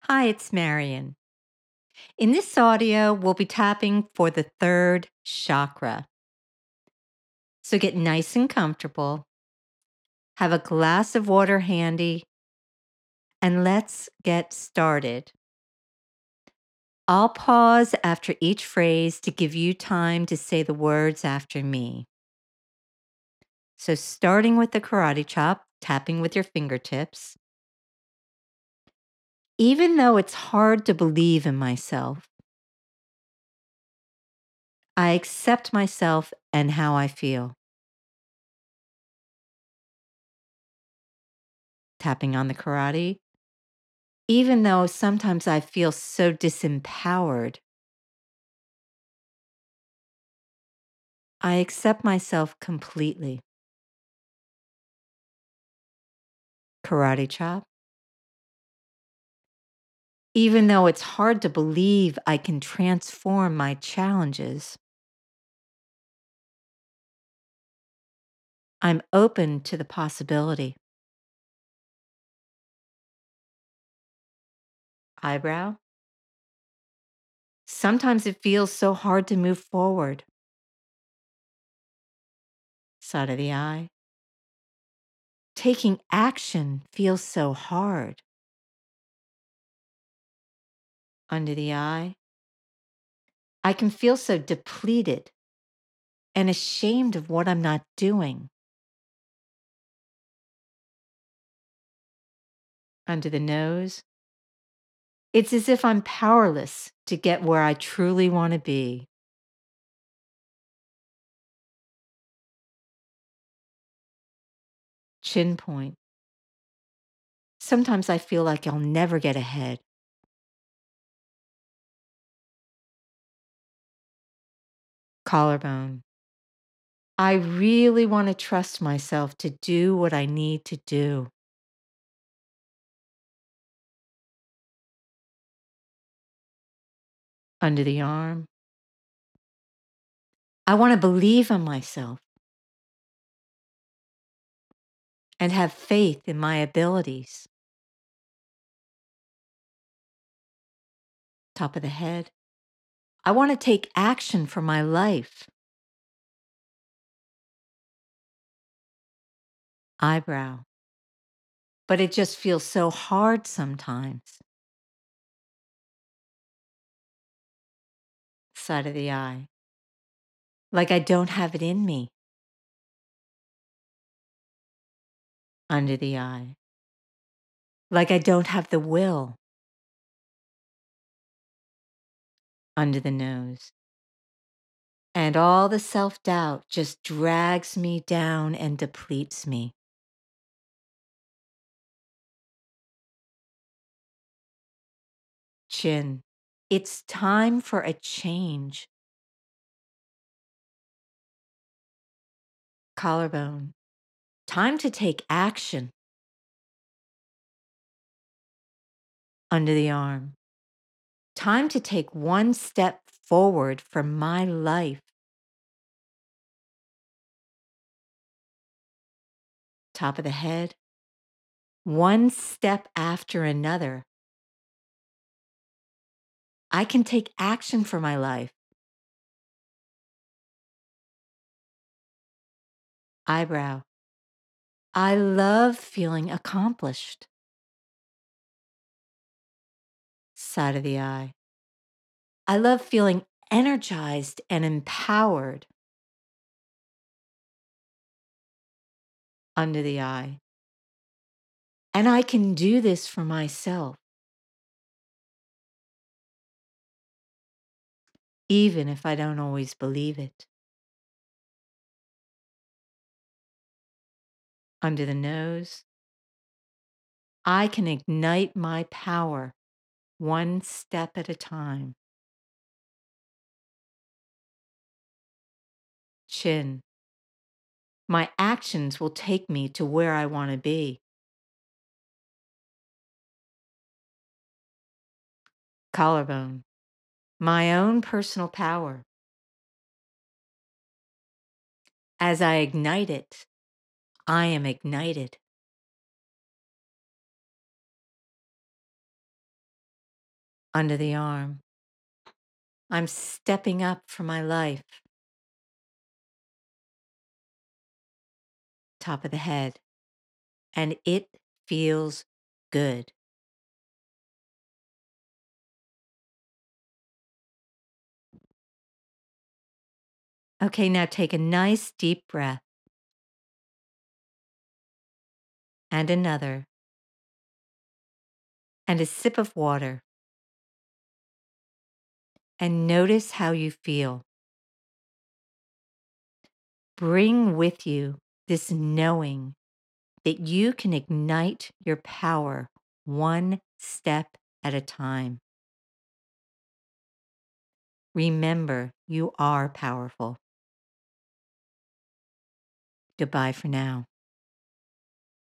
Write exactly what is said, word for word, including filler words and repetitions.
Hi, it's Marion. In this audio, we'll be tapping for the third chakra. So get nice and comfortable, have a glass of water handy, and let's get started. I'll pause after each phrase to give you time to say the words after me. So, starting with the karate chop, tapping with your fingertips. Even though it's hard to believe in myself, I accept myself and how I feel. Tapping on the karate. Even though sometimes I feel so disempowered, I accept myself completely. Karate chop. Even though it's hard to believe I can transform my challenges, I'm open to the possibility. Eyebrow. Sometimes it feels so hard to move forward. Side of the eye. Taking action feels so hard. Under the eye. I can feel so depleted and ashamed of what I'm not doing. Under the nose. It's as if I'm powerless to get where I truly want to be. Chin point. Sometimes I feel like I'll never get ahead. Collarbone. I really want to trust myself to do what I need to do. Under the arm. I want to believe in myself and have faith in my abilities. Top of the head. I want to take action for my life. Eyebrow. But it just feels so hard sometimes. Side of the eye. Like I don't have it in me. Under the eye. Like I don't have the will. Under the nose. And all the self doubt just drags me down and depletes me. Chin. It's time for a change. Collarbone. Time to take action. Under the arm. Time to take one step forward for my life. Top of the head. One step after another. I can take action for my life. Eyebrow. I love feeling accomplished. Side of the eye. I love feeling energized and empowered. Under the eye. And I can do this for myself. Even if I don't always believe it. Under the nose. I can ignite my power one step at a time. Chin. My actions will take me to where I want to be. Collarbone. My own personal power. As I ignite it, I am ignited. under the arm. I'm stepping up for my life. Top of the head. And it feels good. Okay, now take a nice deep breath. And another. And a sip of water. And notice how you feel. Bring with you this knowing that you can ignite your power one step at a time. Remember, you are powerful. Goodbye for now.